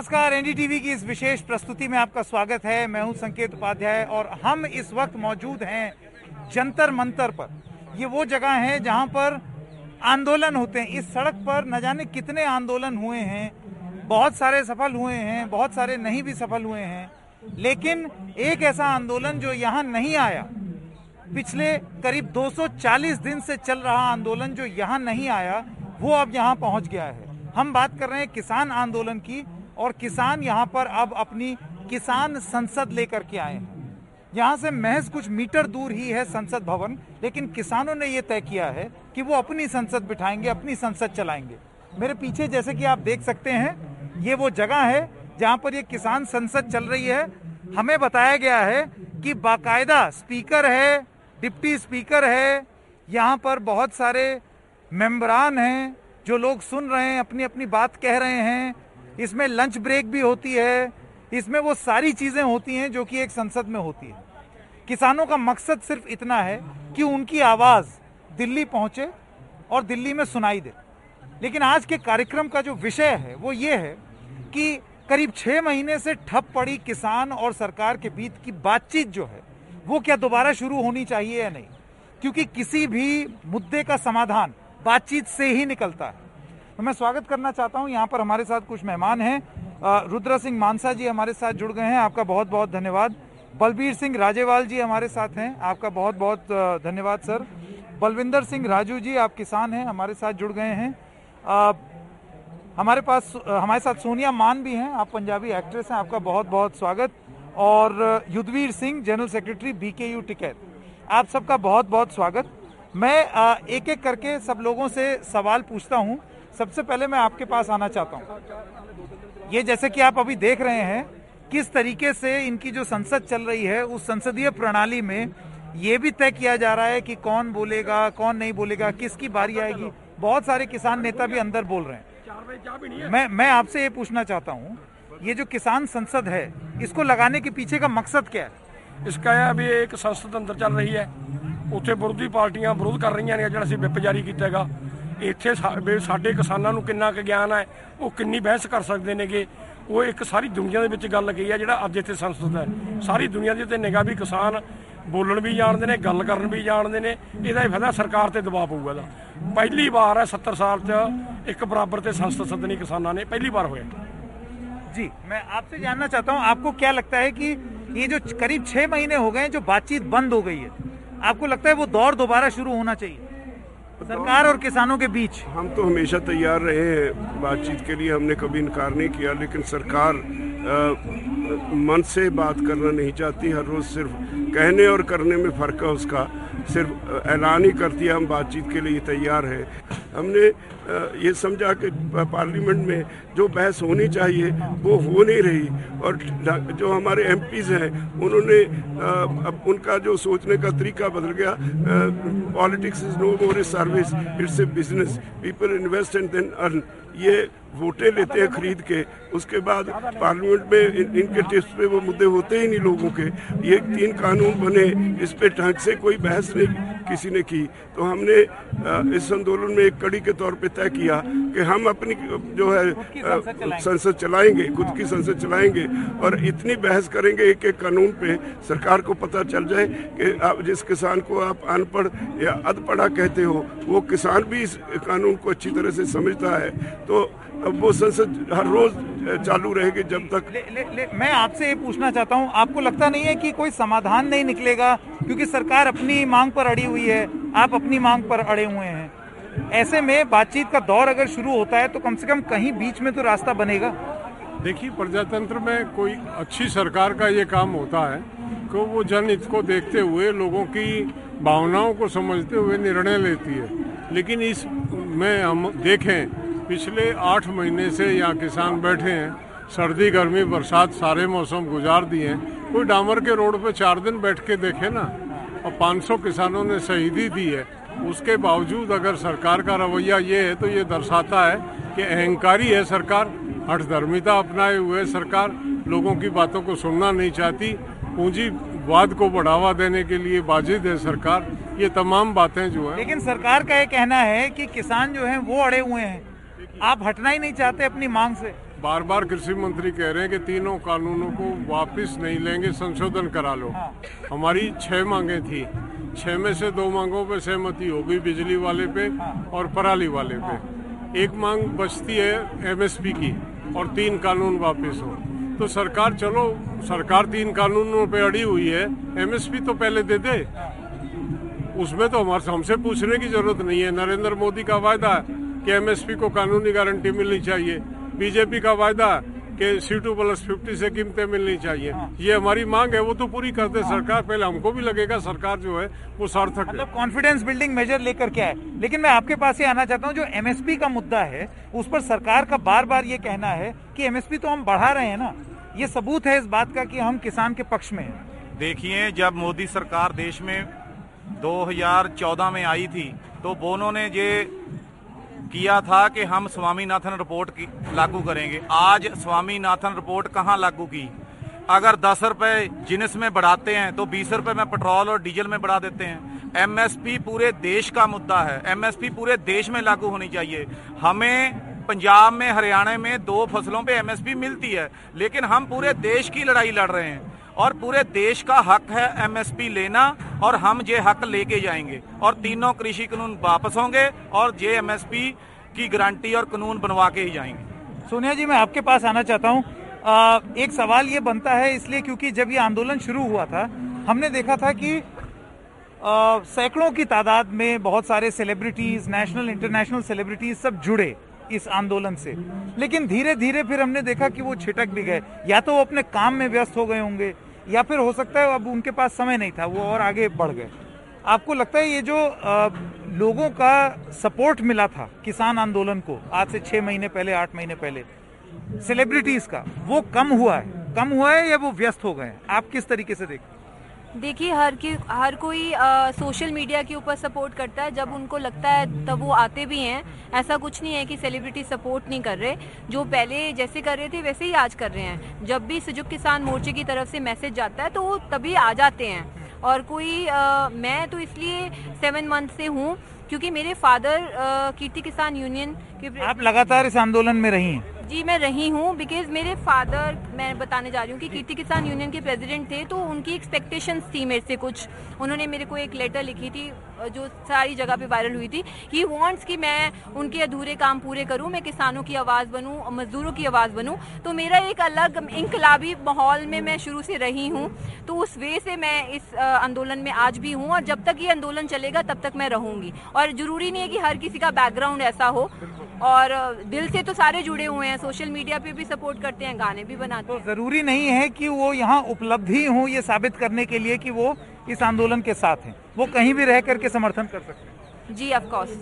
नमस्कार, एनडीटीवी की इस विशेष प्रस्तुति में आपका स्वागत है। मैं हूं संकेत उपाध्याय और हम इस वक्त मौजूद हैं जंतर मंतर पर। ये वो जगह है जहां पर आंदोलन होते हैं। इस सड़क पर न जाने कितने आंदोलन हुए हैं, बहुत सारे सफल हुए हैं, बहुत सारे नहीं भी सफल हुए हैं, लेकिन एक ऐसा आंदोलन जो यहाँ नहीं आया, पिछले करीब 240 दिन से चल रहा आंदोलन जो यहाँ नहीं आया, वो अब यहाँ पहुँच गया है। हम बात कर रहे हैं किसान आंदोलन की, और किसान यहाँ पर अब अपनी किसान संसद लेकर के आए हैं। यहाँ से महज कुछ मीटर दूर ही है संसद भवन, लेकिन किसानों ने ये तय किया है कि वो अपनी संसद बिठाएंगे, अपनी संसद चलाएंगे। मेरे पीछे जैसे कि आप देख सकते हैं, ये वो जगह है जहाँ पर ये किसान संसद चल रही है। हमें बताया गया है कि बाकायदा स्पीकर है, डिप्टी स्पीकर है, यहाँ पर बहुत सारे मेंबरान हैं जो लोग सुन रहे हैं, अपनी अपनी बात कह रहे हैं। इसमें लंच ब्रेक भी होती है, इसमें वो सारी चीजें होती हैं जो कि एक संसद में होती है। किसानों का मकसद सिर्फ इतना है कि उनकी आवाज दिल्ली पहुंचे और दिल्ली में सुनाई दे। लेकिन आज के कार्यक्रम का जो विषय है वो ये है कि करीब 6 महीने से ठप पड़ी किसान और सरकार के बीच की बातचीत जो है वो क्या दोबारा शुरू होनी चाहिए या नहीं, क्योंकि किसी भी मुद्दे का समाधान बातचीत से ही निकलता है। तो मैं स्वागत करना चाहता हूं, यहाँ पर हमारे साथ कुछ मेहमान हैं। रुद्र सिंह मानसा जी हमारे साथ जुड़ गए हैं, आपका बहुत बहुत धन्यवाद। बलबीर सिंह राजेवाल जी हमारे साथ हैं, आपका बहुत बहुत धन्यवाद सर। बलविंदर सिंह राजू जी, आप किसान हैं, हमारे साथ जुड़ गए हैं। हमारे साथ सोनिया मान भी हैं, आप पंजाबी एक्ट्रेस हैं, आपका बहुत बहुत स्वागत। और Yudhveer Singh, general secretary BKU Tikait, आप सबका बहुत बहुत स्वागत। मैं एक एक करके सब लोगों से सवाल पूछता हूं। सबसे पहले मैं आपके पास आना चाहता हूं। ये जैसे कि आप अभी देख रहे हैं किस तरीके से इनकी जो संसद चल रही है, उस संसदीय प्रणाली में ये भी तय किया जा रहा है कि कौन बोलेगा, कौन नहीं बोलेगा, किसकी बारी आएगी। बहुत सारे किसान नेता भी अंदर बोल रहे हैं। मैं आपसे ये पूछना चाहता हूँ, ये जो किसान संसद है, इसको लगाने के पीछे का मकसद क्या है? इसका अभी एक संसद अंदर चल रही है, ਉੱਥੇ ਵਿਰੋਧੀ ਪਾਰਟੀਆਂ ਵਿਰੋਧ ਕਰ ਰਹੀਆਂ ਨੇ ਜਿਹੜਾ ਅਸੀਂ ਵਿਪ ਜਾਰੀ ਕੀਤਾ ਹੈਗਾ। ਇੱਥੇ ਸਾਡੇ ਕਿਸਾਨਾਂ ਨੂੰ ਕਿੰਨਾ ਕੁ ਗਿਆਨ ਹੈ, ਉਹ ਕਿੰਨੀ ਬਹਿਸ ਕਰ ਸਕਦੇ ਨੇਗੇ, ਉਹ ਇੱਕ ਸਾਰੀ ਦੁਨੀਆ ਦੇ ਵਿੱਚ ਗੱਲ ਕਹੀ ਹੈ। ਜਿਹੜਾ ਅੱਜ ਇੱਥੇ ਸੰਸਦ ਹੈ, ਸਾਰੀ ਦੁਨੀਆ ਦੀ ਤੇ ਨਿਗਾਹ ਵੀ ਕਿਸਾਨ ਬੋਲਣ ਵੀ ਜਾਣਦੇ ਨੇ, ਗੱਲ ਕਰਨ ਵੀ ਜਾਣਦੇ ਨੇ। ਇਹਦਾ ਹੀ ਫਾਇਦਾ ਸਰਕਾਰ ਤੇ ਦਬਾਅ ਪਊਗਾ। ਇਹਦਾ ਪਹਿਲੀ ਵਾਰ ਹੈ 70 ਸਾਲ 'ਚ ਇੱਕ ਬਰਾਬਰ ਤੇ ਸੰਸਦ ਸੱਦਣੀ ਕਿਸਾਨਾਂ ਨੇ, ਪਹਿਲੀ ਵਾਰ ਹੋਇਆ। जी, मैं आपसे जानना चाहता हूँ, आपको क्या लगता है कि ये जो करीब 6 महीने हो गए जो बातचीत बंद हो गई है, आपको लगता है वो दौर दोबारा शुरू होना चाहिए सरकार और किसानों के बीच? हम तो हमेशा तैयार रहे हैं बातचीत के लिए, हमने कभी इनकार नहीं किया, लेकिन सरकार मन से बात करना नहीं चाहती। हर रोज सिर्फ कहने और करने में फर्क है उसका, सिर्फ ऐलान ही करती है हम बातचीत के लिए तैयार है। हमने ये समझा कि पार्लियामेंट में जो बहस होनी चाहिए वो हो नहीं रही, और जो हमारे एमपीज हैं उन्होंने अब उनका जो सोचने का तरीका बदल गया। Politics is no more a service, it's a business, people invest and then earn. ये वोटें लेते हैं खरीद के, उसके बाद पार्लियामेंट में इनके टिप्स पे वो मुद्दे होते ही नहीं लोगों के। ये 3 कानून बने, इस पे ढंग से कोई बहस नहीं किसी ने की। तो हमने इस आंदोलन में एक कड़ी के तौर पे तय किया कि हम अपनी जो है संसद चलाएंगे, खुद की संसद चलाएंगे, और इतनी बहस करेंगे एक एक कानून पे सरकार को पता चल जाए कि जिस किसान को आप अनपढ़ या अधपढ़ा कहते हो, वो किसान भी इस कानून को अच्छी तरह से समझता है। तो अब वो संसद हर रोज चालू रहेगी जब तक। मैं आपसे ये पूछना चाहता हूँ, आपको लगता नहीं है कि कोई समाधान नहीं निकलेगा, क्योंकि सरकार अपनी मांग पर अड़ी हुई है, आप अपनी मांग पर अड़े हुए हैं? ऐसे में बातचीत का दौर अगर शुरू होता है तो कम से कम कहीं बीच में तो रास्ता बनेगा। देखिए, प्रजातंत्र में कोई अच्छी सरकार का ये काम होता है कि वो जनहित को देखते हुए, लोगों की भावनाओं को समझते हुए निर्णय लेती है। लेकिन इसमें हम देखें, पिछले 8 महीने से यहाँ किसान बैठे हैं, सर्दी गर्मी बरसात सारे मौसम गुजार दिए हैं। कोई डामर के रोड पे 4 दिन बैठ के देखे ना, और 500 किसानों ने शहीदी दी है। उसके बावजूद अगर सरकार का रवैया ये है तो ये दर्शाता है कि अहंकारी है सरकार, हठधर्मिता अपनाए हुए सरकार, लोगों की बातों को सुनना नहीं चाहती, पूंजीवाद को बढ़ावा देने के लिए बाजिद है सरकार। ये तमाम बातें जो है, लेकिन सरकार का ये कहना है कि किसान जो है वो अड़े हुए हैं, आप हटना ही नहीं चाहते अपनी मांग से। बार बार कृषि मंत्री कह रहे हैं कि तीनों कानूनों को वापस नहीं लेंगे, संशोधन करा लो। हमारी 6 मांगे थी, 6 में से 2 मांगों पे सहमति हो गई, बिजली वाले पे और पराली वाले पे। एक मांग बचती है एमएसपी की और 3 कानून वापस हो। तो सरकार, चलो सरकार 3 कानूनों पे अड़ी हुई है, एमएसपी तो पहले दे दे, उसमें तो हमसे पूछने की जरूरत नहीं है। नरेंद्र मोदी का वायदा कि एमएसपी को कानूनी गारंटी मिलनी चाहिए, बीजेपी का वायदा कि C2+50 से कीमतें मिलनी चाहिए। ये हमारी मांग है, वो तो पूरी कर दे सरकार। पहले हमको भी लगेगा सरकार जो है वो सार्थक है। मतलब कॉन्फिडेंस बिल्डिंग मेजर लेकर के आए। लेकिन मैं आपके पास ये आना चाहता हूँ, जो एमएसपी का मुद्दा है उस पर सरकार का बार बार ये कहना है कि एमएसपी तो हम बढ़ा रहे हैं ना, ये सबूत है इस बात का कि हम किसान के पक्ष में हैं। देखिए, जब मोदी सरकार देश में 2014 में आई थी तो बोनो ने ये किया था कि हम स्वामीनाथन रिपोर्ट की लागू करेंगे। आज स्वामीनाथन रिपोर्ट कहाँ लागू की? अगर 10 रुपए जिनिस में बढ़ाते हैं तो 20 रुपए में पेट्रोल और डीजल में बढ़ा देते हैं। एमएसपी पूरे देश का मुद्दा है, एमएसपी पूरे देश में लागू होनी चाहिए। हमें पंजाब में, हरियाणा में 2 फसलों पे एमएसपी मिलती है, लेकिन हम पूरे देश की लड़ाई लड़ रहे हैं और पूरे देश का हक है एमएसपी लेना और हम ये हक लेके जाएंगे और तीनों कृषि कानून वापस होंगे और ये एमएसपी की गारंटी और कानून बनवा के ही जाएंगे। सोनिया जी, मैं आपके पास आना चाहता हूँ। एक सवाल ये बनता है इसलिए क्योंकि जब ये आंदोलन शुरू हुआ था हमने देखा था कि सैकड़ों की तादाद में बहुत सारे सेलिब्रिटीज, नेशनल इंटरनेशनल सेलिब्रिटीज सब जुड़े इस आंदोलन से, लेकिन धीरे धीरे फिर हमने देखा कि वो छिटक भी गए, या तो वो अपने काम में व्यस्त हो गए होंगे या फिर हो सकता है अब उनके पास समय नहीं था, वो और आगे बढ़ गए। आपको लगता है ये जो लोगों का सपोर्ट मिला था किसान आंदोलन को आज से 6 महीने पहले, 8 महीने पहले, सेलिब्रिटीज का, वो कम हुआ है या वो व्यस्त हो गए हैं? आप किस तरीके से देखते हैं? देखिए, हर कोई सोशल मीडिया के ऊपर सपोर्ट करता है, जब उनको लगता है तब वो आते भी हैं। ऐसा कुछ नहीं है कि सेलिब्रिटी सपोर्ट नहीं कर रहे, जो पहले जैसे कर रहे थे वैसे ही आज कर रहे हैं। जब भी संयुक्त किसान मोर्चे की तरफ से मैसेज जाता है तो वो तभी आ जाते हैं। और कोई मैं तो इसलिए 7 मंथ से हूँ क्योंकि मेरे फादर कीर्ति किसान यूनियन के। आप लगातार इस आंदोलन में रही हैं? जी, मैं रही हूँ, बिकॉज मेरे फादर, मैं बताने जा रही हूँ कि कीर्ति किसान यूनियन के प्रेसिडेंट थे, तो उनकी एक्सपेक्टेशंस थी मेरे से कुछ। उन्होंने मेरे को एक लेटर लिखी थी जो सारी जगह पे वायरल हुई थी। ही वांट्स कि मैं उनके अधूरे काम पूरे करूँ, मैं किसानों की आवाज़ बनूँ, मजदूरों की आवाज़ बनूँ। तो मेरा एक अलग इंकलाबी माहौल में मैं शुरू से रही हूँ, तो उस वे से मैं इस आंदोलन में आज भी हूँ और जब तक ये आंदोलन चलेगा तब तक मैं रहूँगी। और ज़रूरी नहीं है कि हर किसी का बैकग्राउंड ऐसा हो, और दिल से तो सारे जुड़े हुए हैं, सोशल मीडिया पे भी सपोर्ट करते हैं, गाने भी बनाते हैं। तो जरूरी नहीं है कि वो यहाँ उपलब्धि हो ये साबित करने के लिए कि वो इस आंदोलन के साथ हैं, वो कहीं भी रह करके समर्थन कर सकते हैं। जी, ऑफ कोर्स।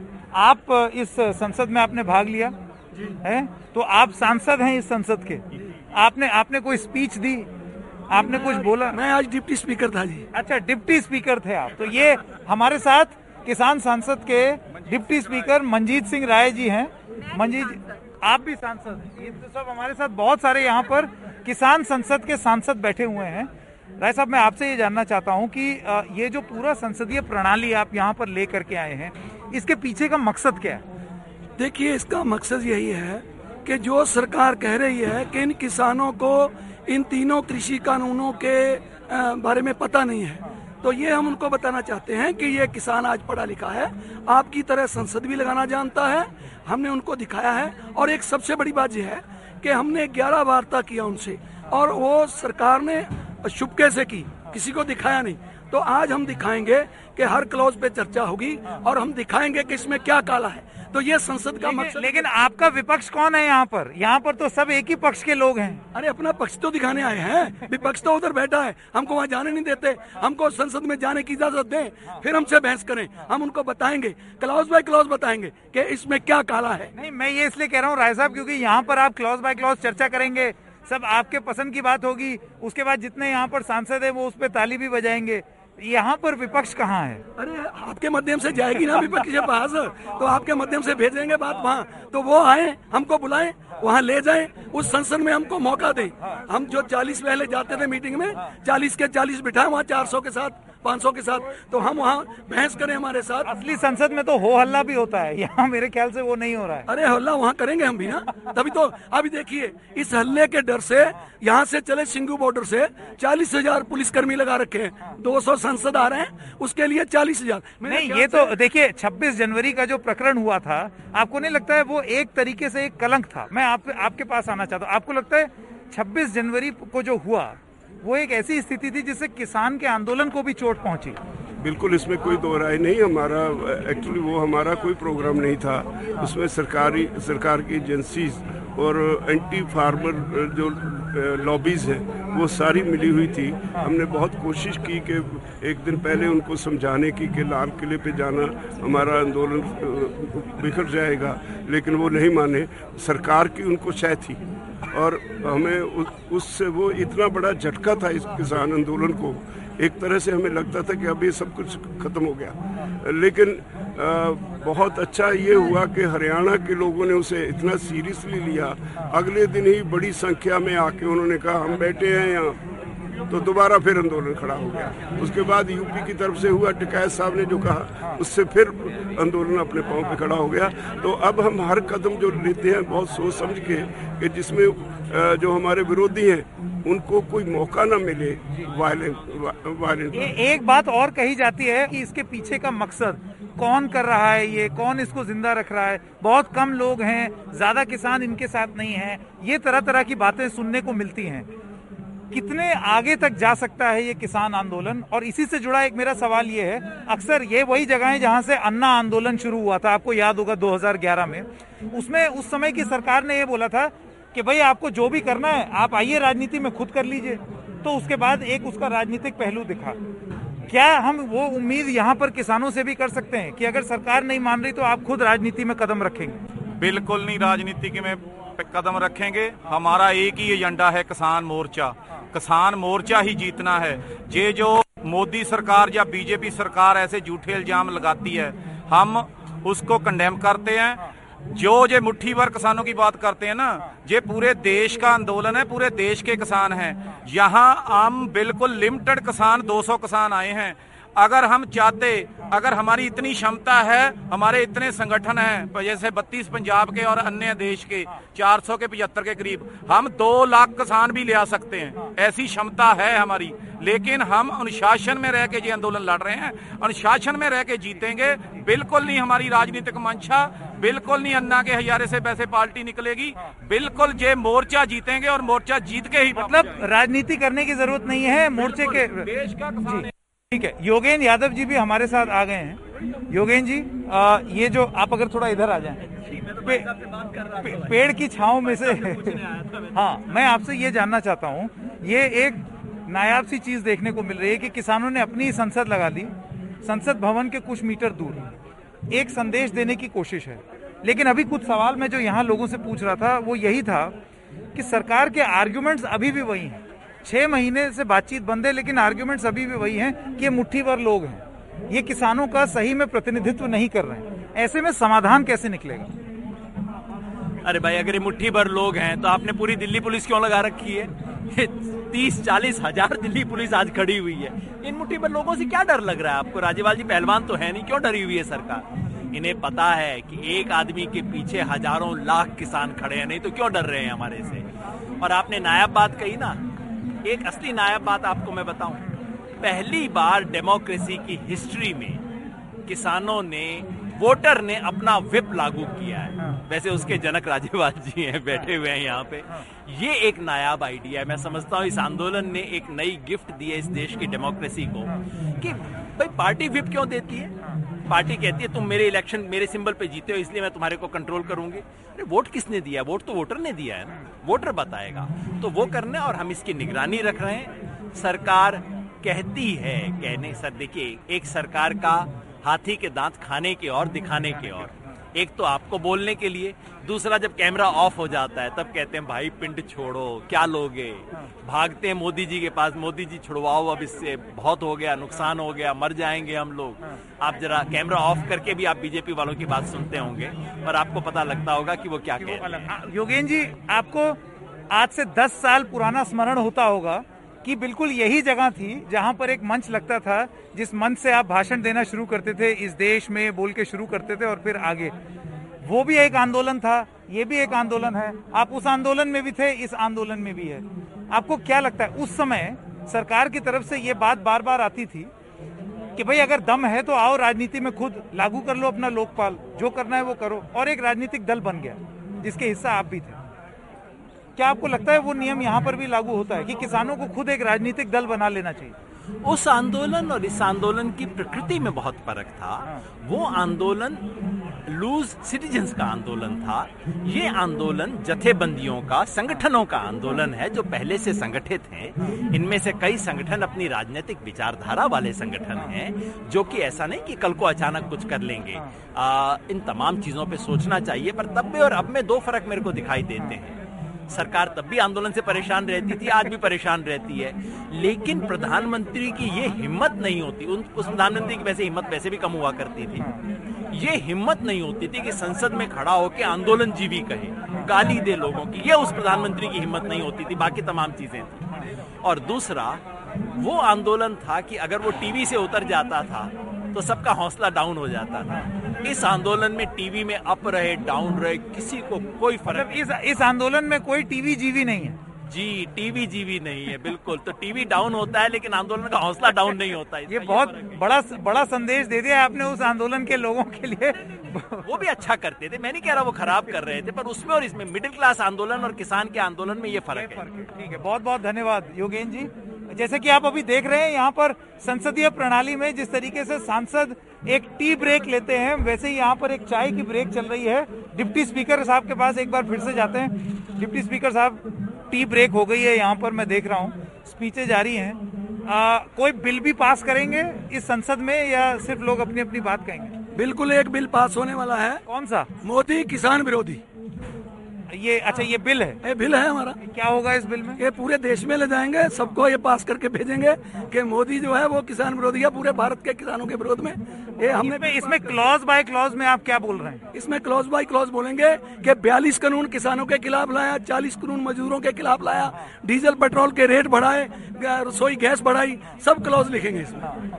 आप इस संसद में आपने भाग लिया है, तो आप सांसद हैं इस संसद के। आपने कोई स्पीच दी, आपने कुछ बोला? मैं आज डिप्टी स्पीकर था जी। अच्छा, डिप्टी स्पीकर थे आप। तो ये हमारे साथ किसान सांसद के डिप्टी स्पीकर मनजीत सिंह राय जी हैं। मनजीत जी, आप भी सांसद हैं? ये तो सब हमारे साथ बहुत सारे यहाँ पर किसान संसद के सांसद बैठे हुए हैं। राय साहब, मैं आपसे ये जानना चाहता हूँ कि ये जो पूरा संसदीय प्रणाली आप यहाँ पर ले करके आए हैं, इसके पीछे का मकसद क्या है? देखिए, इसका मकसद यही है कि जो सरकार कह रही है कि इन किसानों को इन तीनों कृषि कानूनों के बारे में पता नहीं है, तो ये हम उनको बताना चाहते हैं कि ये किसान आज पढ़ा लिखा है, आपकी तरह संसद भी लगाना जानता है। हमने उनको दिखाया है, और एक सबसे बड़ी बात यह है कि हमने 11 वार्ता किया उनसे, और वो सरकार ने चुपके से की, किसी को दिखाया नहीं। तो आज हम दिखाएंगे कि हर क्लॉज पे चर्चा होगी और हम दिखाएंगे कि इसमें क्या काला है। तो ये संसद का मकसद। लेकिन आपका विपक्ष कौन है यहाँ पर? यहाँ पर तो सब एक ही पक्ष के लोग हैं। अरे, अपना पक्ष तो दिखाने आए हैं, विपक्ष तो उधर बैठा है, हमको वहाँ जाने नहीं देते। हमको संसद में जाने की इजाजत दें, फिर हमसे बहस करें, हम उनको बताएंगे, क्लॉज बाय क्लॉज बताएंगे कि इसमें क्या काला है। नहीं, मैं ये इसलिए कह रहा हूँ राय साहब, क्योंकि यहाँ पर आप क्लॉज बाय क्लॉज चर्चा करेंगे, सब आपके पसंद की बात होगी, उसके बाद जितने यहाँ पर सांसद है वो उस पर ताली भी बजाएंगे। यहाँ पर विपक्ष कहाँ है? अरे, आपके माध्यम से जाएगी ना विपक्ष के पास, तो आपके माध्यम से भेजेंगे बात वहाँ, तो वो आए, हमको बुलाएं, वहाँ ले जाएं, उस संसद में हमको मौका दें। हम जो 40 पहले जाते थे मीटिंग में, 40 के 40 बिठाए, वहाँ 400 के साथ 500 के साथ, तो हम वहाँ बहस करें हमारे साथ। असली संसद में तो हो हल्ला भी होता है, यहाँ मेरे ख्याल से वो नहीं हो रहा है। अरे हल्ला वहाँ करेंगे हम भी ना, तभी तो। अभी देखिए, इस हल्ले के डर से यहाँ से चले सिंगू बॉर्डर से 40,000 पुलिसकर्मी लगा रखे हैं, 200 सांसद आ रहे हैं, उसके लिए 40,000। नहीं, ये तो देखिए 26 जनवरी का जो प्रकरण हुआ था, आपको नहीं लगता है वो एक तरीके से एक कलंक था? मैं आपके पास आना चाहता हूँ, आपको लगता है 26 जनवरी को जो हुआ वो एक ऐसी स्थिति थी जिससे किसान के आंदोलन को भी चोट पहुंची? बिल्कुल, इसमें कोई दो राय नहीं। हमारा एक्चुअली वो हमारा कोई प्रोग्राम नहीं था, उसमें सरकार की एजेंसीज और एंटी फार्मर जो लॉबीज हैं वो सारी मिली हुई थी। हमने बहुत कोशिश की कि एक दिन पहले उनको समझाने की कि लाल किले पे जाना हमारा आंदोलन बिखर जाएगा, लेकिन वो नहीं माने। सरकार की उनको शय थी और हमें उससे वो इतना बड़ा झटका था इस किसान आंदोलन को, एक तरह से हमें लगता था कि अब ये सब कुछ खत्म हो गया। लेकिन बहुत अच्छा ये हुआ कि हरियाणा के लोगों ने उसे इतना सीरियसली लिया। अगले दिन ही बड़ी संख्या में आके उन्होंने कहा हम बैठे हैं यहाँ, तो दोबारा फिर आंदोलन खड़ा हो गया। उसके बाद यूपी की तरफ से हुआ, टिकैत साहब ने जो कहा उससे फिर आंदोलन अपने पांव पे खड़ा हो गया। तो अब हम हर कदम जो लेते हैं बहुत सोच समझ के, कि जिसमें जो हमारे विरोधी हैं उनको कोई मौका ना मिले वायलेंट। एक बात और कही जाती है कि इसके पीछे का मकसद कौन कर रहा है, ये कौन इसको जिंदा रख रहा है, बहुत कम लोग हैं, ज्यादा किसान इनके साथ नहीं है, ये तरह तरह की बातें सुनने को मिलती हैं। कितने आगे तक जा सकता है ये किसान आंदोलन? और इसी से जुड़ा एक मेरा सवाल ये है, अक्सर ये वही जगह है जहां से अन्ना आंदोलन शुरू हुआ था, आपको याद होगा 2011 में। उसमें उस समय की सरकार ने ये बोला था कि भाई आपको जो भी करना है आप आइए राजनीति में खुद कर लीजिए। तो उसके बाद एक उसका राजनीतिक पहलू दिखा। क्या हम वो उम्मीद यहाँ पर किसानों से भी कर सकते हैं कि अगर सरकार नहीं मान रही तो आप खुद राजनीति में कदम रखेंगे? बिल्कुल नहीं, राजनीति में कदम रखेंगे। हमारा एक ही एजेंडा है, किसान मोर्चा। किसान मोर्चा ही जीतना है। ये जो मोदी सरकार या बीजेपी सरकार ऐसे झूठे इल्जाम लगाती है, हम उसको कंडेम करते हैं। जो ये मुट्ठी भर किसानों की बात करते हैं ना, ये पूरे देश का आंदोलन है, पूरे देश के किसान हैं। यहाँ हम बिल्कुल लिमिटेड किसान, 200 किसान आए हैं। अगर हम चाहते, अगर हमारी इतनी क्षमता है, हमारे इतने संगठन हैं, जैसे 32 पंजाब के और अन्य देश के 400 के 75 के करीब, हम 2 लाख किसान भी ले आ सकते हैं, ऐसी क्षमता है हमारी। लेकिन हम अनुशासन में रह के ये आंदोलन लड़ रहे हैं, अनुशासन में रह के जीतेंगे। बिल्कुल नहीं हमारी राजनीतिक मंशा, बिल्कुल नहीं अन्ना के हजारे से वैसे पार्टी निकलेगी, बिल्कुल ये मोर्चा जीतेंगे और मोर्चा जीत के ही, मतलब राजनीति करने की जरूरत नहीं है, मोर्चे के देश का किसान। ठीक है, योगेंद्र यादव जी भी हमारे साथ आ गए हैं। योगेंद्र जी, ये जो आप अगर थोड़ा इधर आ जाएं, पेड़ की छांव में से हाँ, मैं आपसे ये जानना चाहता हूँ, ये एक नायाब सी चीज देखने को मिल रही है कि किसानों ने अपनी संसद लगा ली, संसद भवन के कुछ मीटर दूर एक संदेश देने की कोशिश है। लेकिन अभी कुछ सवाल मैं जो यहाँ लोगों से पूछ रहा था वो यही था कि सरकार के आर्ग्यूमेंट्स अभी भी वही हैं। 6 महीने से बातचीत बंद है, लेकिन आर्ग्यूमेंट्स अभी भी वही हैं कि ये मुट्ठी भर लोग हैं, ये किसानों का सही में प्रतिनिधित्व नहीं कर रहे हैं। ऐसे में समाधान कैसे निकलेगा? अरे भाई, अगर ये मुट्ठी भर लोग हैं तो आपने पूरी दिल्ली पुलिस क्यों लगा रखी है? 30-40 हजार दिल्ली पुलिस आज खड़ी हुई है। इन मुट्ठी भर लोगों से क्या डर लग रहा है आपको? राज्यपाल जी पहलवान तो है नहीं, क्यों डरी हुई है सरकार? इन्हें पता है कि एक आदमी के पीछे हजारों लाख किसान खड़े हैं, नहीं तो क्यों डर रहे हैं हमारे से। और आपने नायाब बात कही ना, एक असली नायाब बात आपको मैं बताऊं, पहली बार डेमोक्रेसी की हिस्ट्री में किसानों ने, वोटर ने अपना व्हिप लागू किया है। वैसे उसके जनक राज्यपाल जी हैं, बैठे हुए हैं यहाँ पे। ये एक नायाब आइडिया है। मैं समझता हूँ इस आंदोलन ने एक नई गिफ्ट दी है इस देश की डेमोक्रेसी को, कि भाई पार्टी व्हिप क्यों देती है? पार्टी कहती है तुम मेरे इलेक्शन मेरे सिंबल पे जीते हो इसलिए मैं तुम्हारे को कंट्रोल करूंगी। अरे वोट किसने दिया? वोट तो वोटर ने दिया है ना, वोटर बताएगा। तो वो करना, और हम इसकी निगरानी रख रहे हैं। सरकार कहती है, कहने सर देखिए, एक सरकार का हाथी के दांत खाने के और दिखाने के और, एक तो आपको बोलने के लिए, दूसरा जब कैमरा ऑफ हो जाता है तब कहते हैं भाई पिंड छोड़ो, क्या लोगे, भागते हैं मोदी जी के पास, मोदी जी छुड़वाओ, अब इससे बहुत हो गया, नुकसान हो गया, मर जाएंगे हम लोग। आप जरा कैमरा ऑफ करके भी आप बीजेपी वालों की बात सुनते होंगे और आपको पता लगता होगा कि वो क्या कह रहे हैं। योगेंद्र जी, आपको आज से 10 साल पुराना स्मरण होता होगा कि बिल्कुल यही जगह थी जहां पर एक मंच लगता था, जिस मंच से आप भाषण देना शुरू करते थे, इस देश में बोल के शुरू करते थे और फिर आगे। वो भी एक आंदोलन था, ये भी एक आंदोलन है। आप उस आंदोलन में भी थे, इस आंदोलन में भी है। आपको क्या लगता है उस समय सरकार की तरफ से ये बात बार बार आती थी कि भाई अगर दम है तो आओ राजनीति में खुद लागू कर लो अपना लोकपाल, जो करना है वो करो, और एक राजनीतिक दल बन गया जिसके हिस्सा आप भी थे। क्या आपको लगता है वो नियम यहाँ पर भी लागू होता है कि किसानों को खुद एक राजनीतिक दल बना लेना चाहिए? उस आंदोलन और इस आंदोलन की प्रकृति में बहुत फर्क था। वो आंदोलन लूज सिटीजन्स का आंदोलन था, ये आंदोलन जथेबंदियों का, संगठनों का आंदोलन है जो पहले से संगठित हैं। इनमें से कई संगठन अपनी राजनीतिक विचारधारा वाले संगठन हैं, जो कि ऐसा नहीं कि कल को अचानक कुछ कर लेंगे। इन तमाम चीजों पे सोचना चाहिए, पर तब में और अब में दो फर्क मेरे को दिखाई देते हैं। सरकार तब भी आंदोलन से परेशान रहती थी, आज भी परेशान रहती है, लेकिन प्रधानमंत्री की ये हिम्मत नहीं होती। उस प्रधानमंत्री की वैसे हिम्मत वैसे भी कम हुआ करती थी। ये हिम्मत नहीं होती थी कि संसद में खड़ा होकर आंदोलन जीवी कहे, गाली दे लोगों की। ये उस प्रधानमंत्री की हिम्मत नहीं होती थी, बाकी तमाम चीजें थी। और दूसरा वो आंदोलन था कि अगर वो टीवी से उतर जाता था तो सबका हौसला नहीं हो जाता था। इस आंदोलन में टीवी में अप रहे डाउन रहे किसी को कोई फर्क मतलब इस आंदोलन में कोई टीवी जीवी नहीं है। जी, टीवी जीवी नहीं है, बिल्कुल। तो टीवी डाउन होता है लेकिन आंदोलन का हौसला डाउन नहीं होता है। ये बहुत बड़ा संदेश दे दिया आपने उस आंदोलन के लोगों के लिए। वो भी अच्छा करते थे, मैं नहीं कह रहा वो खराब कर रहे थे, पर उसमें और इसमें मिडिल क्लास आंदोलन और किसान के आंदोलन में ये फर्क है। ठीक है, बहुत बहुत धन्यवाद योगेन जी। जैसे कि आप अभी देख रहे हैं यहाँ पर संसदीय प्रणाली में जिस तरीके से सांसद एक टी ब्रेक लेते हैं, वैसे ही यहाँ पर एक चाय की ब्रेक चल रही है। डिप्टी स्पीकर साहब के पास एक बार फिर से जाते हैं। डिप्टी स्पीकर साहब, टी ब्रेक हो गई है यहाँ पर, मैं देख रहा हूँ स्पीचें जारी हैं। कोई बिल भी पास करेंगे इस संसद में या सिर्फ लोग अपनी अपनी बात कहेंगे? बिल्कुल एक बिल पास होने वाला है। कौन सा? मोदी किसान विरोधी। ये अच्छा, ये बिल है? ये बिल है हमारा। क्या होगा इस बिल में? ये पूरे देश में ले जाएंगे, सबको ये पास करके भेजेंगे कि मोदी जो है वो किसान विरोधी है, पूरे भारत के किसानों के विरोध में। ये हमने इसमें क्लॉज बाय क्लॉज में आप क्या बोल रहे हैं? इसमें क्लॉज बाय क्लॉज बोलेंगे कि 42 कानून किसानों के खिलाफ लाया, 40 कानून मजदूरों के खिलाफ लाया, डीजल पेट्रोल के रेट बढ़ाए, रसोई गैस बढ़ाई, सब क्लॉज लिखेंगे इसमें।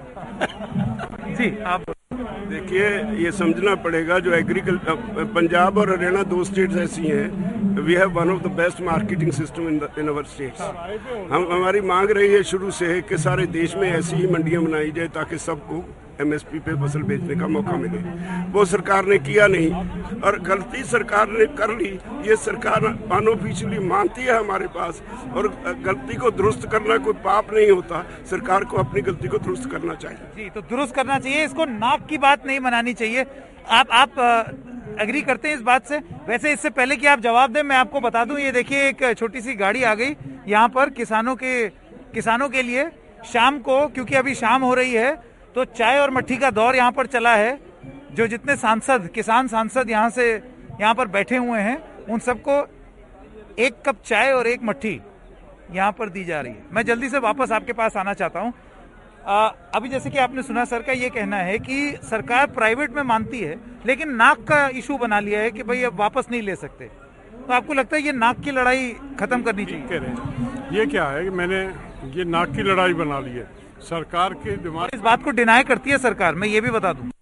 जी, आप देखिए, ये समझना पड़ेगा जो एग्रीकल्चर, पंजाब और हरियाणा दो स्टेट्स ऐसी हैं, we have one of the best marketing system in our states. हमारी मांग रही है शुरू से कि सारे देश में ऐसी ही मंडियां बनाई जाए ताकि सबको एमएसपी पे फसल बेचने का मौका मिले। वो सरकार ने किया नहीं और गलती सरकार ने कर ली। ये सरकार अनऑफिशियली मानती है हमारे पास, और गलती को दुरुस्त करना कोई पाप नहीं होता। सरकार को अपनी गलती को दुरुस्त करना चाहिए। जी, तो दुरुस्त करना चाहिए, इसको नाक की बात नहीं बनानी चाहिए। आप एग्री करते हैं इस बात से? वैसे इससे पहले कि आप जवाब दें, मैं आपको बता दूं, ये देखिए एक छोटी सी गाड़ी आ गई यहाँ पर किसानों के लिए शाम को, क्योंकि अभी शाम हो रही है तो चाय और मट्ठी का दौर यहाँ पर चला है। जो जितने किसान सांसद यहाँ पर बैठे हुए हैं, उन सबको एक कप चाय और एक मट्ठी यहाँ पर दी जा रही है। मैं जल्दी से वापस आपके पास आना चाहता हूँ। अभी जैसे कि आपने सुना, सर का ये कहना है कि सरकार प्राइवेट में मानती है लेकिन नाक का इशू बना लिया है कि भाई अब वापस नहीं ले सकते। तो आपको लगता है ये नाक की लड़ाई खत्म करनी चाहिए? ये क्या है कि मैंने ये नाक की लड़ाई बना ली है सरकार के दिमाग। इस बात को डिनाई करती है सरकार, मैं ये भी बता दूं।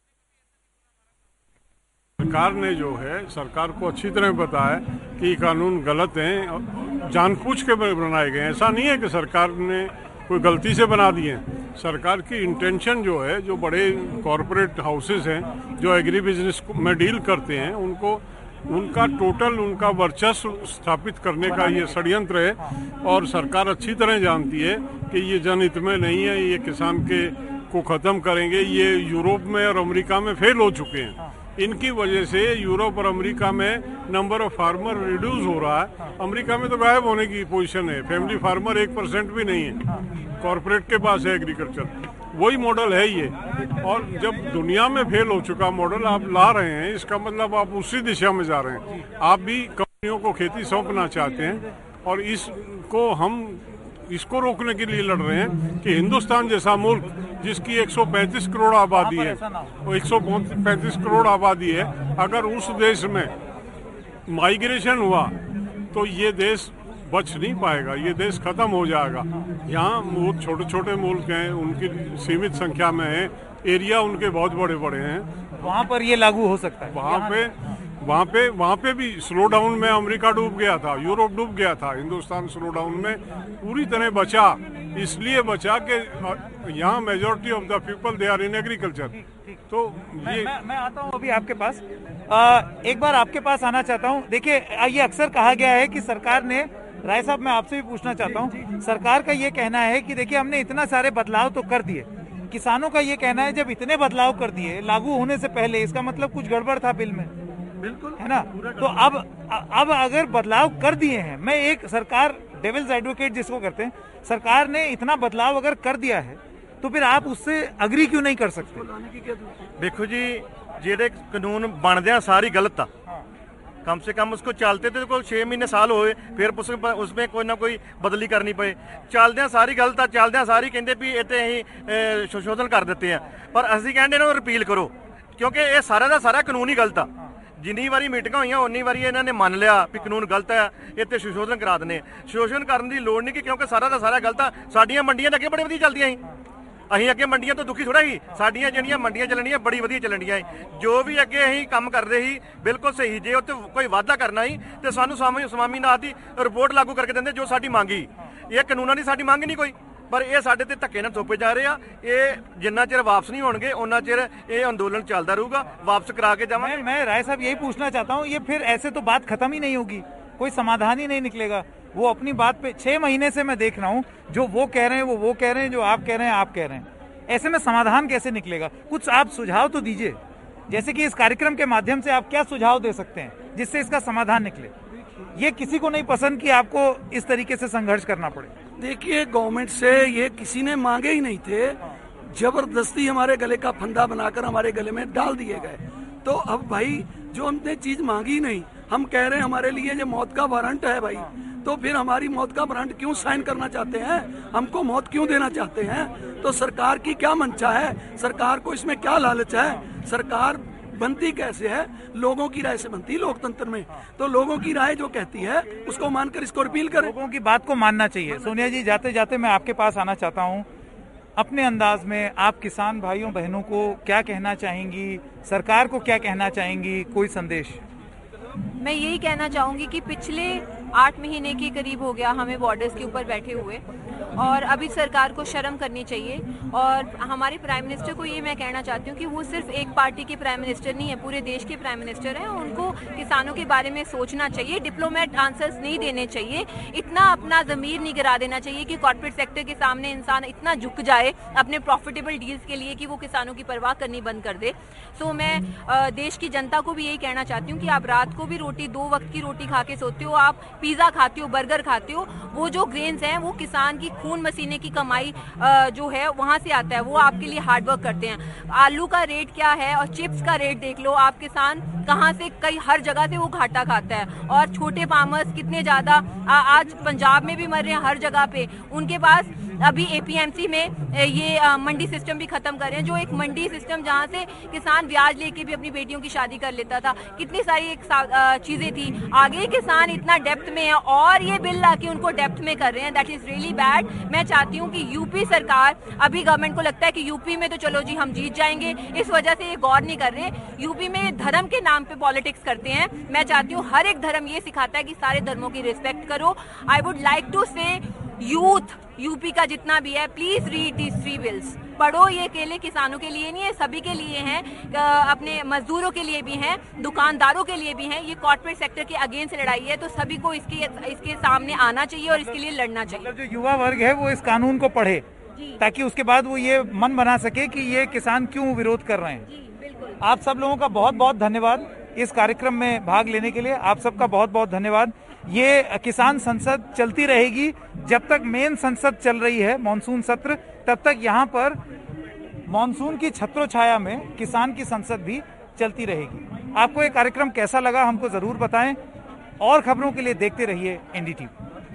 सरकार ने जो है, सरकार को अच्छी तरह पता है कि कानून गलत हैं, जानबूझ के बनाए गए। ऐसा नहीं है कि सरकार ने कोई गलती से बना दिए। सरकार की इंटेंशन जो है, जो बड़े कॉरपोरेट हाउसेस हैं जो एग्री बिजनेस में डील करते हैं, उनका टोटल उनका वर्चस्व स्थापित करने का ये षड्यंत्र है। और सरकार अच्छी तरह जानती है कि ये जनहित में नहीं है, ये किसान को खत्म करेंगे। ये यूरोप में और अमेरिका में फेल हो चुके हैं। इनकी वजह से यूरोप और अमेरिका में नंबर ऑफ फार्मर रिड्यूस हो रहा है। अमेरिका में तो गायब होने की पोजीशन है, फैमिली फार्मर 1% भी नहीं है, कॉरपोरेट के पास है एग्रीकल्चर। वही मॉडल है ये। और जब दुनिया में फेल हो चुका मॉडल आप ला रहे हैं, इसका मतलब आप उसी दिशा में जा रहे हैं। आप भी कंपनियों को खेती सौंपना चाहते हैं और इसको रोकने के लिए लड़ रहे हैं कि हिंदुस्तान जैसा मुल्क जिसकी 135 करोड़ आबादी है, वो 135 करोड़ आबादी है, अगर उस देश में माइग्रेशन हुआ तो ये देश बच नहीं पाएगा, ये देश खत्म हो जाएगा। यहाँ वो छोटे छोटे मुल्क हैं, उनकी सीमित संख्या में है, एरिया उनके बहुत बड़े बड़े हैं, वहाँ पर ये लागू हो सकता है। वहाँ पे भी स्लो डाउन में अमेरिका डूब गया था, यूरोप डूब गया था, हिंदुस्तान स्लो डाउन में पूरी तरह बचा। इसलिए बचा कि यहाँ majority of the people they are in agriculture. तो ये मैं आता हूँ अभी आपके पास, एक बार आपके पास आना चाहता हूँ। देखिए, ये अक्सर कहा गया है कि सरकार ने, राय साहब मैं आपसे भी पूछना चाहता हूँ, सरकार का ये कहना है कि देखिए हमने इतना सारे बदलाव तो कर दिए, किसानों का ये कहना है जब इतने बदलाव कर दिए लागू होने से पहले, इसका मतलब कुछ गड़बड़ था बिल में, बिल्कुल है ना। तो अब अगर बदलाव कर दिए हैं, मैं एक सरकार डेविल्स एडवोकेट जिसको करते हैं, सरकार ने इतना बदलाव अगर कर दिया है तो फिर आप उससे अग्री क्यों नहीं कर सकते? देखो जी, जेडे कानून बनदे सारी गलत आ, कम से कम उसको चलते तो कोई 6 महीने साल होए फिर उसमें कोई ना कोई बदली करनी पे, चलदे सारी गलत आ, चलदे सारी कहते भी इतने अं संशोधन कर देते हैं, पर असी कहते हैं रिपील करो, क्योंकि ये सारा का सारा कानून ही गलत आ। जिन्नी बारी मीटिंगां होईयां उन्नी बारी इन्होंने मान लिया भी कानून गलत है, इतने संशोधन करा देने। संशोधन करने की लोड़ नहीं, क्योंकि सारा का सारा गलत आ। साडियां मंडियां अगे बड़ी वधिया चलदियां सी, अहीं अगे मंडियां तो दुखी थोड़ा ही, साडियां जिहड़ियां मंडियां चलणियां बड़ी वधिया चलणियां। जो भी अगे अहीं काम करदे ही बिल्कुल सही, जे उत्ते कोई वाधा करना ही ते सानूं स्वामीनाथ दी रिपोर्ट लागू करके दिंदे जो साडी मंग ही। ये कानूनां दी साडी मंग नहीं कोई, पर ये साडे ते धक्के नाल थोपे जा रहे आ। ये जिन्ना चिर वापस नहीं होणगे उन्ना चिर ये अंदोलन चलदा रहूगा, वापस करा के जावांगे। मैं राय साहब यही पूछना चाहता हूँ, ये फिर ऐसे तो बात खत्म ही नहीं होगी, कोई समाधान ही नहीं निकलेगा। वो अपनी बात पे 6 महीने से मैं देख रहा हूँ, जो वो कह रहे हैं वो कह रहे हैं, जो आप कह रहे हैं आप कह रहे हैं, ऐसे में समाधान कैसे निकलेगा? कुछ आप सुझाव तो दीजिए, जैसे कि इस कार्यक्रम के माध्यम से आप क्या सुझाव दे सकते हैं जिससे इसका समाधान निकले। ये किसी को नहीं पसंद कि आपको इस तरीके से संघर्ष करना पड़े। देखिए, गवर्नमेंट से ये किसी ने मांगे ही नहीं थे, जबरदस्ती हमारे गले का फंदा बनाकर हमारे गले में डाल दिए गए। तो अब भाई जो हमने चीज मांगी नहीं, हम कह रहे हैं हमारे लिए ये मौत का वारंट है भाई, तो फिर हमारी मौत का वारंट क्यों साइन करना चाहते हैं? हमको मौत क्यों देना चाहते हैं? तो सरकार की क्या मंशा है? सरकार को इसमें क्या लालच है? सरकार बनती कैसे है? लोगों की राय से बनती है लोकतंत्र में। तो लोगों की राय जो कहती है उसको मानकर इसको रिपील करें। लोगों की बात को मानना चाहिए। सोनिया जी, जाते जाते मैं आपके पास आना चाहता हूँ, अपने अंदाज में आप किसान भाइयों बहनों को क्या कहना चाहेंगी, सरकार को क्या कहना चाहेंगी, कोई संदेश? मैं यही कहना चाहूंगी कि पिछले 8 महीने के करीब हो गया हमें बॉर्डर्स के ऊपर बैठे हुए, और अभी सरकार को शर्म करनी चाहिए। और हमारे प्राइम मिनिस्टर को ये मैं कहना चाहती हूँ कि वो सिर्फ एक पार्टी के प्राइम मिनिस्टर नहीं है, पूरे देश के प्राइम मिनिस्टर हैं। उनको किसानों के बारे में सोचना चाहिए, डिप्लोमेट आंसर्स नहीं देने चाहिए, इतना अपना ज़मीर नहीं गिरा देना चाहिए कि कॉर्पोरेट सेक्टर के सामने इंसान इतना झुक जाए अपने प्रॉफिटेबल डील्स के लिए कि वो किसानों की परवाह करनी बंद कर दे। तो मैं देश की जनता को भी यही कहना चाहती हूँ कि आप रात को भी रोटी, 2 वक्त की रोटी खा के सोते हो, आप पिज्जा खाते हो, बर्गर खाते हो, वो जो ग्रेन्स हैं वो किसान की खून मसीने की कमाई जो है वहां से आता है, वो आपके लिए हार्ड वर्क करते हैं। आलू का रेट क्या है और चिप्स का रेट देख लो, आप किसान कहां से, कई हर जगह से वो घाटा खाता है। और छोटे फार्मर्स कितने ज्यादा आज पंजाब में भी मर रहे हैं, हर जगह पे उनके पास अभी एपीएमसी में ये मंडी सिस्टम भी खत्म कर रहे हैं, जो एक मंडी सिस्टम जहां से किसान ब्याज लेके भी अपनी बेटियों की शादी कर लेता था। कितनी सारी एक चीजें थी। आगे किसान इतना डेप्थ में है और ये बिल लाके उनको डेप्थ में कर रहे हैं, दैट इज रियली बैड। मैं चाहती हूँ कि यूपी सरकार, अभी गवर्नमेंट को लगता है कि यूपी में तो चलो जी हम जीत जाएंगे, इस वजह से ये गौर नहीं कर रहे। यूपी में धर्म के नाम पे पॉलिटिक्स करते हैं। मैं चाहती हूँ, हर एक धर्म ये सिखाता है कि सारे धर्मों की रिस्पेक्ट करो। I would like to say youth UP का जितना भी है, प्लीज रीड दीज 3 बिल्स, पढ़ो। ये अकेले किसानों के लिए नहीं है, सभी के लिए हैं, अपने मजदूरों के लिए भी हैं, दुकानदारों के लिए भी हैं। ये कॉर्पोरेट सेक्टर के अगेंस्ट लड़ाई है, तो सभी को इसके सामने आना चाहिए और इसके लिए लड़ना चाहिए। मतलब जो युवा वर्ग है वो इस कानून को पढ़े, ताकि उसके बाद वो ये मन बना सके कि ये किसान क्यों विरोध कर रहे हैं। जी बिल्कुल। आप सब लोगों का बहुत बहुत धन्यवाद इस कार्यक्रम में भाग लेने के लिए। आप सबका बहुत बहुत धन्यवाद। ये किसान संसद चलती रहेगी जब तक मेन संसद चल रही है, मानसून सत्र, तब तक यहाँ पर मानसून की छत्रो छाया में किसान की संसद भी चलती रहेगी। आपको ये कार्यक्रम कैसा लगा हमको जरूर बताएं, और खबरों के लिए देखते रहिए एनडीटीवी।